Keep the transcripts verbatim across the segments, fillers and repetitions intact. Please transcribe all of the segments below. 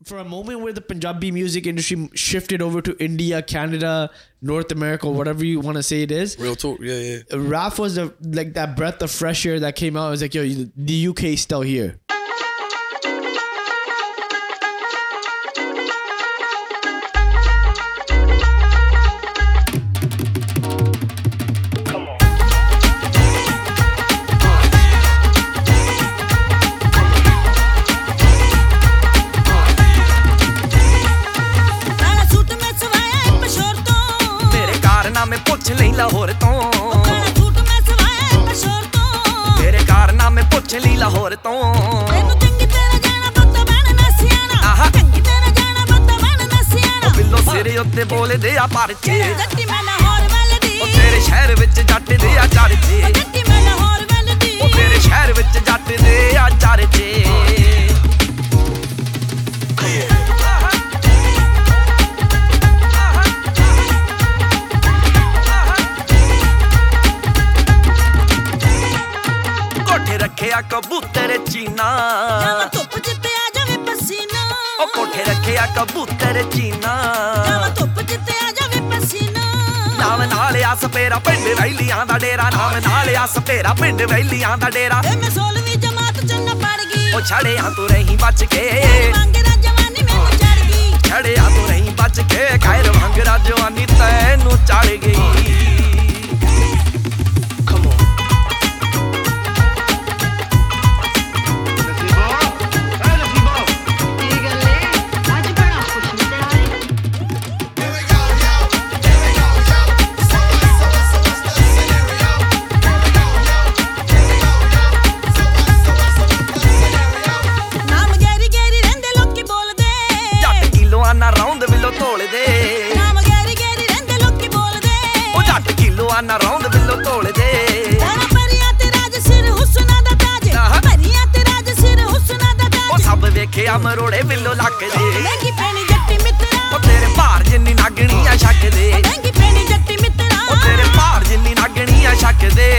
for a moment where the Punjabi music industry shifted over to India, Canada, North America, whatever you want to say it is. Real talk, yeah, yeah. Rap was the like that breath of fresh air that came out. It was like, yo, the U K is still here. Lahore ਤੋਂ ਝੂਠ ਮੈਂ ਸਵਾਇਆ ਪਸ਼ੋਰ ਤੋਂ ਤੇਰੇ ਕਾਰਨਾਮੇ ਪੁੱਛ ਲਈ ਲਾਹੌਰ ਤੋਂ ਤੈਨੂੰ ਚੰਗੀ ਤਰ੍ਹਾਂ ਜਾਣਾ ਪਤਾ ਬਣ ਨਾ ਸਿਆਣਾ ਚੰਗੀ ਤਰ੍ਹਾਂ ਜਾਣਾ ਪਤਾ ਬਣ ਨਾ ਸਿਆਣਾ ਬਿੱਲੋ ਸਿਰੇ ਉੱਤੇ ਬੋਲਦੇ ਆ ਪਰਚੇ ਜੱਟੀ ਮੈਂ ਲਾਹੌਰ ਵੱਲ ਦੀ ਉਹ ਤੇਰੇ ਸ਼ਹਿਰ ਵਿੱਚ ਜੱਟ ਦੇ ਆ ਚਰਚੇ ਜੱਟੀ ਮੈਂ ਲਾਹੌਰ ਵੱਲ ਦੀ ਉਹ ਤੇਰੇ ਸ਼ਹਿਰ ਵਿੱਚ ਜੱਟ ਦੇ ਆ ਚਰਚੇ ਰੱਖਿਆ ਕਬੂਤਰ ਚੀਨਾ ਜਾਵਾ ਧੁੱਪ ਜਿੱਤੇ ਆ ਜਾਵੇ ਪਸੀਨਾ ਉਹ ਕੋਠੇ ਰੱਖਿਆ ਕਬੂਤਰ ਚੀਨਾ ਜਾਵਾ ਧੁੱਪ ਜਿੱਤੇ ਆ ਜਾਵੇ ਪਸੀਨਾ ਨਾਮ ਨਾਲ ਆ ਸਪੇਰਾ ਪਿੰਡ ਵੈਲੀਆਂ ਦਾ ਡੇਰਾ ਨਾਮ ਨਾਲ ਆ ਸਪੇਰਾ ਪਿੰਡ ਵੈਲੀਆਂ ਦਾ ਡੇਰਾ ਏ ਮੈਂ ਸੋਲਵੀਂ ਜਮਾਤ ਚ ਨਾ ਪੜ ਗਈ ਉਹ ਛੜਿਆ ਤੂੰ ਰਹੀ ਬਚ ਕੇ ਵਾਂਗਰਾ ਜਵਾਨੀ ਮੈਨੂੰ ਚੜ ਗਈ ਛੜਿਆ ਤੂੰ ਰਹੀ ਬਚ ਕੇ ਖੈਰ ਵਾਂਗਰਾ ਜਵਾਨੀ ਤੈਨੂੰ ਚੜ ਗਈ ਨਾ ਰੌਂਦ ਬਿੱਲੋ ਤੋਲਦੇ ਤਾਰਾ ਪਰੀਆਂ ਤੇ ਰਾਜ ਸਿਰ ਹੁਸਨਾ ਦਾ ਤਾਜ ਪਰੀਆਂ ਤੇ ਰਾਜ ਸਿਰ ਹੁਸਨਾ ਦਾ ਤਾਜ ਉਹ ਸਭ ਵੇਖਿਆ ਮਰੋੜੇ ਬਿੱਲੋ ਲੱਕਦੇ ਮਹਿੰਗੀ ਪੈਣੀ ਜੱਟੀ ਮਿੱਤਰਾ ਉਹ ਤੇਰੇ ਭਾਰ ਜਿੰਨੀ ਨਾਗਣੀ ਆ ਛੱਕਦੇ ਮਹਿੰਗੀ ਪੈਣੀ ਜੱਟੀ ਮਿੱਤਰਾ ਉਹ ਤੇਰੇ ਭਾਰ ਜਿੰਨੀ ਨਾਗਣੀ ਆ ਛੱਕਦੇ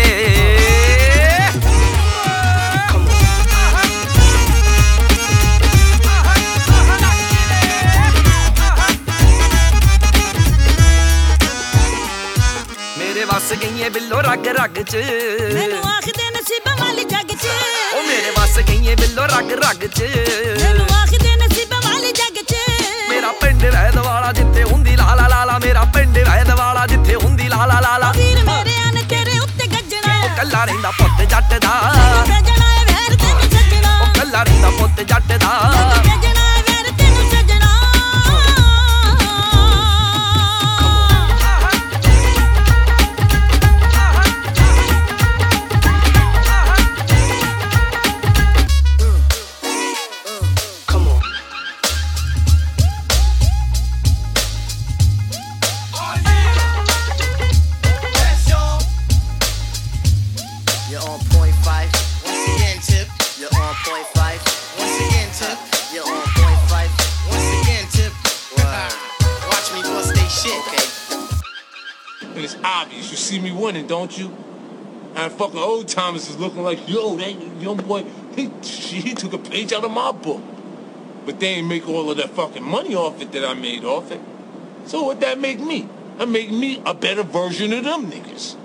ਵਸ ਗਈਏ ਬਿੱਲੋ ਰਗ ਰਗ ਚ ਮੈਨੂੰ ਆਖਦੇ ਨਸੀਬਾਂ ਵਾਲੀ ਜੱਗ ਚ ਉਹ ਮੇਰੇ ਵਸ ਗਈਏ ਬਿੱਲੋ ਰਗ ਰਗ ਚ ਮੈਨੂੰ ਆਖਦੇ ਨਸੀਬਾਂ ਵਾਲੀ ਜੱਗ ਚ ਮੇਰਾ ਪਿੰਡ ਵੈਦ ਵਾਲਾ ਜਿੱਥੇ ਹੁੰਦੀ ਲਾਲਾ ਲਾਲਾ ਮੇਰਾ ਪਿੰਡ ਵੈਦ ਵਾਲਾ ਜਿੱਥੇ ਹੁੰਦੀ ਲਾਲਾ ਲਾਲਾ ਵੀਰ ਮੇਰੇ ਆਨੇ ਤੇਰੇ ਉੱਤੇ ਗੱਜਣਾ ਉਹ ਕੱਲਾ ਰਹਿੰਦਾ ਪੁੱਤ ਜੱਟ ਦਾ ਗੱਜਣਾ ਏ ਵੈਰ ਤੈਨੂੰ ਸੱਜਣਾ ਉਹ ਕੱਲਾ ਰਹਿੰਦਾ ਪੁੱਤ ਜੱਟ ਦਾ ਗੱਜਣਾ ਏ ਵੈਰ ਤੈਨੂੰ ਸੱਜਣਾ And it's obvious. You see me winning, don't you? And fucking old timers is looking like, yo, that young boy, he, he took a page out of my book. But they ain't make all of that fucking money off it that I made off it. So what that make me? I make me a better version of them niggas.